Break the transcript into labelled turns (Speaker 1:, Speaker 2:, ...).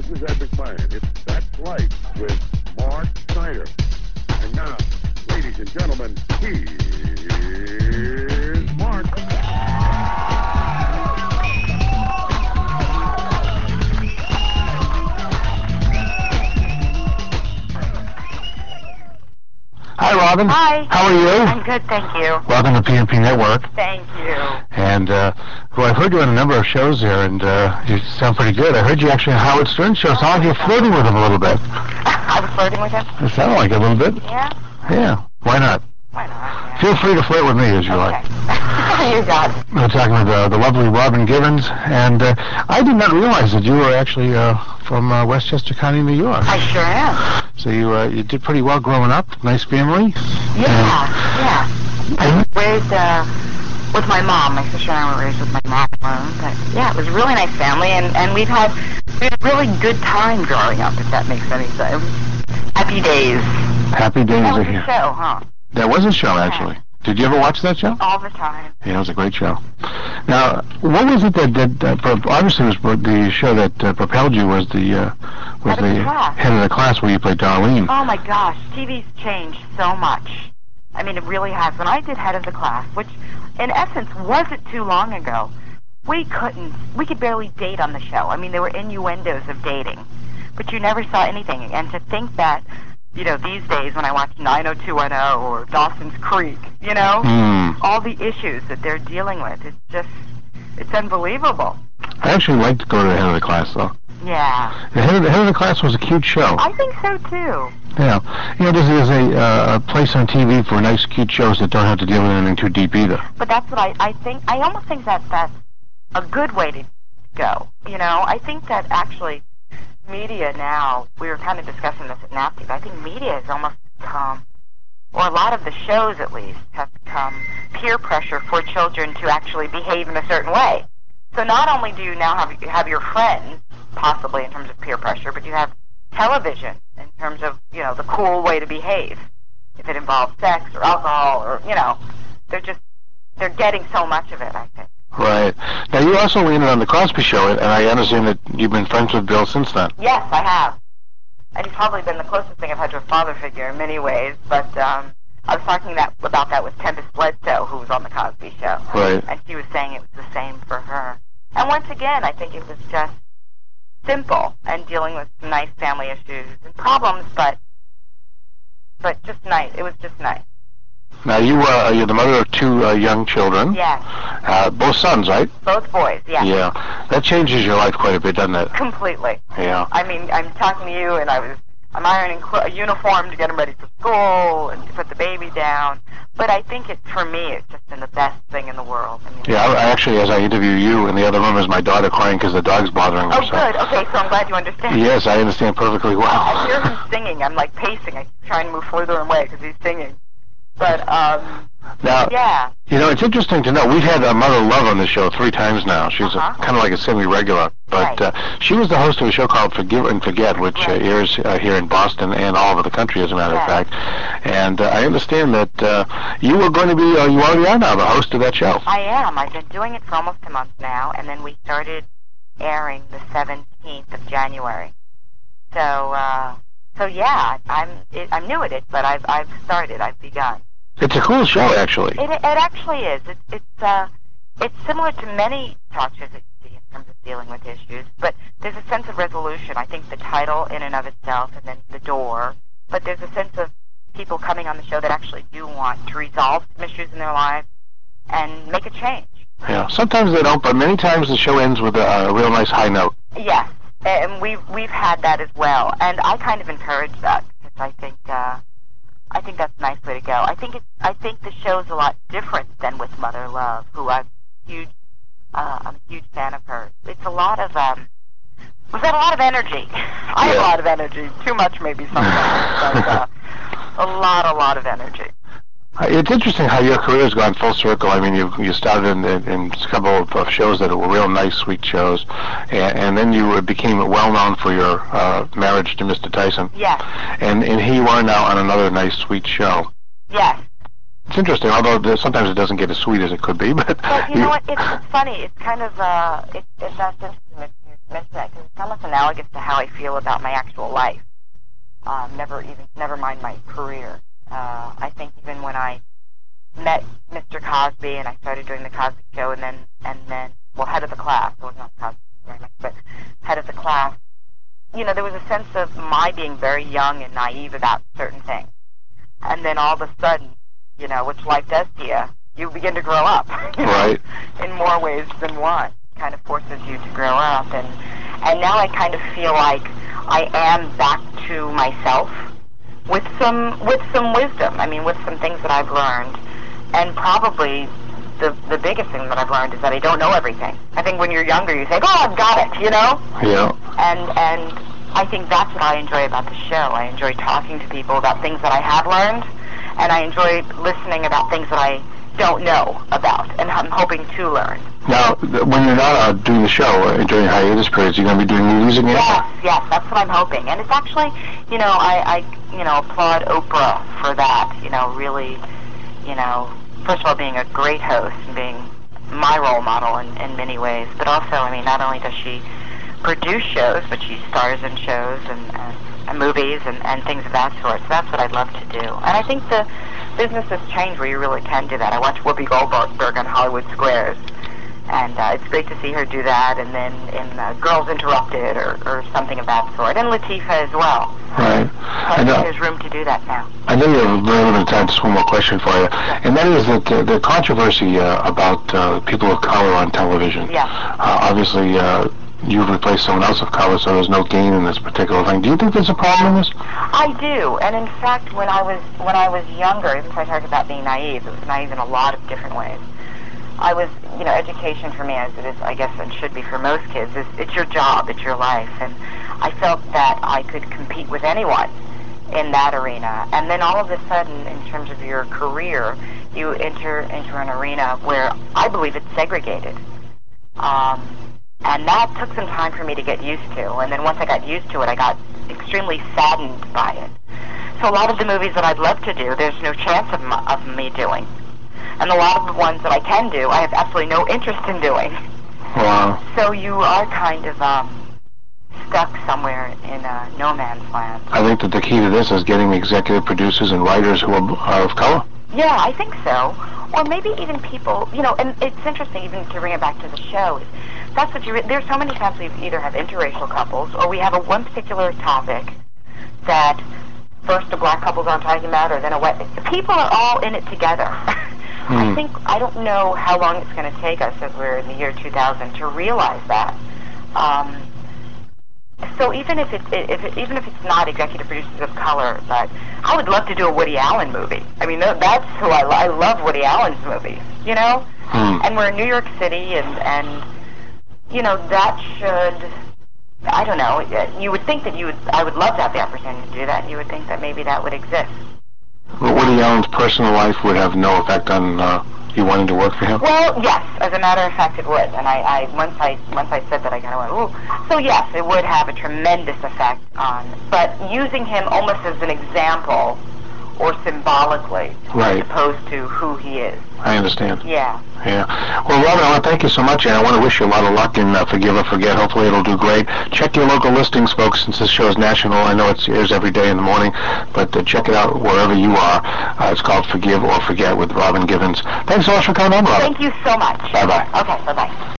Speaker 1: is Ed McMahon. It's That's Life with Mark Snyder. And now, ladies and gentlemen, here's Mark.
Speaker 2: Hi, Robin.
Speaker 3: Hi.
Speaker 2: How are you?
Speaker 3: I'm good, thank you.
Speaker 2: Welcome to PNP Network.
Speaker 3: Thank you.
Speaker 2: And, well, I've heard you on a number of shows there, and you sound pretty good. I heard you actually on Howard Stern show. It sounded like you're flirting with him a little bit.
Speaker 3: I was flirting with him?
Speaker 2: It sounded like it a little bit.
Speaker 3: Yeah?
Speaker 2: Yeah. Why not?
Speaker 3: Why not? Yeah.
Speaker 2: Feel free to flirt with me as you like.
Speaker 3: You got it.
Speaker 2: We're talking with the lovely Robin Givens, and I did not realize that you were actually from Westchester County, New York.
Speaker 3: I sure am.
Speaker 2: So you did pretty well growing up. Nice family.
Speaker 3: Yeah. I was raised with my mom. My sister and I were raised with my mom alone. But yeah, it was a really nice family, and we had a really good time growing up, if that makes any sense. Happy days.
Speaker 2: Happy days
Speaker 3: That
Speaker 2: are
Speaker 3: was
Speaker 2: here.
Speaker 3: a show, huh?
Speaker 2: That was a show, actually. Did you ever watch that show?
Speaker 3: All the time.
Speaker 2: Yeah, it was a great show. Now, what was it that obviously was the show that propelled you was the head of the class where you played Darlene.
Speaker 3: Oh my gosh, TV's changed so much. I mean, it really has. When I did Head of the Class, which in essence wasn't too long ago, we could barely date on the show. I mean, there were innuendos of dating, but you never saw anything. And to think that, you know, these days when I watch 90210 or Dawson's Creek, you know, all the issues that they're dealing with, it's unbelievable.
Speaker 2: I actually liked to go to the Head of the Class, though.
Speaker 3: Yeah.
Speaker 2: The Head of the Class was a cute show.
Speaker 3: I think so, too.
Speaker 2: Yeah. You know, there's a place on TV for nice, cute shows that don't have to deal with anything too deep either.
Speaker 3: But that's what I think. I almost think that's a good way to go. You know, I think that actually media now, we were kind of discussing this at NAPTY, but I think media has almost become, or a lot of the shows at least, have become peer pressure for children to actually behave in a certain way. So not only do you now have your friends, possibly in terms of peer pressure, but you have television in terms of, you know, the cool way to behave. If it involves sex or alcohol or, you know, they're getting so much of it, I think.
Speaker 2: Right. Now, you also landed on the Cosby Show, and I understand that you've been friends with Bill since then.
Speaker 3: Yes, I have. And he's probably been the closest thing I've had to a father figure in many ways, but I was talking about that with Tempest Bledsoe, who was on the Cosby Show.
Speaker 2: Right.
Speaker 3: And she was saying it was the same for her. And once again, I think it was just simple and dealing with some nice family issues and problems, but just nice. It was just nice.
Speaker 2: Now, you're the mother of two young children.
Speaker 3: Yes.
Speaker 2: Both sons, right?
Speaker 3: Both boys, yes.
Speaker 2: Yeah. That changes your life quite a bit, doesn't it?
Speaker 3: Completely.
Speaker 2: Yeah.
Speaker 3: I mean, I'm talking to you, and I'm ironing a uniform to get them ready for school and to put the baby down. But I think for me, it's just been the best thing in the world. I mean,
Speaker 2: Yeah, I actually, as I interview you, in the other room is my daughter crying because the dog's bothering her.
Speaker 3: Oh, good. Okay, so I'm glad you understand.
Speaker 2: Yes, I understand perfectly well.
Speaker 3: I hear him singing. I'm like pacing. I try and move further away because he's singing. But,
Speaker 2: now,
Speaker 3: yeah.
Speaker 2: You know, it's interesting to know. We've had Mother Love on the show 3 times now. She's kind of like a semi-regular. But she was the host of a show called Forgive and Forget, which airs here in Boston and all over the country, as a matter of fact. And I understand that you were going to be, you already are now, the host of that show.
Speaker 3: I am. I've been doing it for almost a month now, and then we started airing the 17th of January. So yeah, I'm new at it, but I've started. I've begun.
Speaker 2: It's a cool show, actually.
Speaker 3: It actually is. It's similar to many talk shows that you see in terms of dealing with issues, but there's a sense of resolution. I think the title in and of itself, and then the door, but there's a sense of people coming on the show that actually do want to resolve some issues in their lives and make a change.
Speaker 2: Yeah, sometimes they don't, but many times the show ends with a real nice high note.
Speaker 3: Yes, and we've had that as well, and I kind of encourage that because I think that's a nice way to go. I think the show's a lot different than with Mother Love, who I'm a huge fan of hers. It's a lot of we've got a lot of energy. I have a lot of energy, too much maybe sometimes, but a lot of energy.
Speaker 2: It's interesting how your career has gone full circle. I mean, you started in a couple of shows that were real nice, sweet shows, and then you became well known for your marriage to Mr. Tyson.
Speaker 3: Yes.
Speaker 2: And here you are now on another nice, sweet show.
Speaker 3: Yes.
Speaker 2: It's interesting, although sometimes it doesn't get as sweet as it could be. But
Speaker 3: you know what? It's funny. It's kind of that's interesting that you mention that because it's almost analogous to how I feel about my actual life. Never mind my career. I think even when I met Mr. Cosby and I started doing the Cosby Show, and then head of the class. It was not Cosby very much, but head of the class. There was a sense of my being very young and naive about certain things, and then all of a sudden, which life does to you begin to grow up.
Speaker 2: Right.
Speaker 3: In more ways than one, kind of forces you to grow up, and now I kind of feel like I am back to myself with some wisdom. I mean, with some things that I've learned, and probably the biggest thing that I've learned is that I don't know everything. I think when you're younger, you think, "Oh, I've got it,"
Speaker 2: Yeah.
Speaker 3: And I think that's what I enjoy about the show. I enjoy talking to people about things that I have learned, and I enjoy listening about things that I don't know about, and I'm hoping to learn.
Speaker 2: Now, when you're not doing the show during hiatus periods, you're going to be doing movies again?
Speaker 3: Yes, that's what I'm hoping. And it's actually, I applaud Oprah for that. Really, first of all, being a great host and being my role model in many ways, but also, I mean, not only does she produce shows, but she stars in shows and movies and things of that sort. So that's what I'd love to do. And I think the business has changed where you really can do that. I watched Whoopi Goldberg on Hollywood Squares, and it's great to see her do that. And then in Girls Interrupted or something of that sort, and Latifah as well.
Speaker 2: Right.
Speaker 3: I think there's room to do that now.
Speaker 2: I know you have very limited time. Just one more question for you, and that is that the controversy about people of color on television.
Speaker 3: Yeah.
Speaker 2: Obviously, you've replaced someone else of color, so there's no gain in this particular thing. Do you think there's a problem in this?
Speaker 3: I do, and in fact, when I was younger, even if I talk about being naive, it was naive in a lot of different ways. I was, education for me, as it is, I guess, and should be for most kids, it's your job, it's your life, and I felt that I could compete with anyone in that arena. And then all of a sudden, in terms of your career, you enter into an arena where I believe it's segregated. And that took some time for me to get used to. And then once I got used to it, I got extremely saddened by it. So a lot of the movies that I'd love to do, there's no chance of me doing. And a lot of the ones that I can do, I have absolutely no interest in doing.
Speaker 2: Wow.
Speaker 3: So you are kind of stuck somewhere in no man's land.
Speaker 2: I think that the key to this is getting executive producers and writers who are of color.
Speaker 3: Yeah, I think so. Or maybe even people, and it's interesting even to bring it back to the show. That's what there's so many times we either have interracial couples or we have one particular topic that first a black couples aren't talking about, or then a white. People are all in it together. I don't know how long it's going to take us as we're in the year 2000 to realize that. So even if it's not executive producers of color, but I would love to do a Woody Allen movie. I mean, that's who I love Woody Allen's movies, And we're in New York City, and that should, I don't know, you would think that I would love to have the opportunity to do that, and you would think that maybe that would exist.
Speaker 2: But Woody Allen's personal life would have no effect on you wanting to work for him?
Speaker 3: Well, yes, as a matter of fact, it would. And I once I said that, I kind of went, ooh. So yes, it would have a tremendous effect on, but using him almost as an example or symbolically,
Speaker 2: right,
Speaker 3: as opposed to who he is.
Speaker 2: I understand.
Speaker 3: Yeah.
Speaker 2: Yeah. Well, Robin, I want to thank you so much, and I want to wish you a lot of luck in Forgive or Forget. Hopefully it'll do great. Check your local listings, folks, since this show is national. I know it airs every day in the morning, but check it out wherever you are. It's called Forgive or Forget with Robin Givens. Thanks so much for coming on, Robin.
Speaker 3: Thank you so much.
Speaker 2: Bye-bye.
Speaker 3: Okay, bye-bye.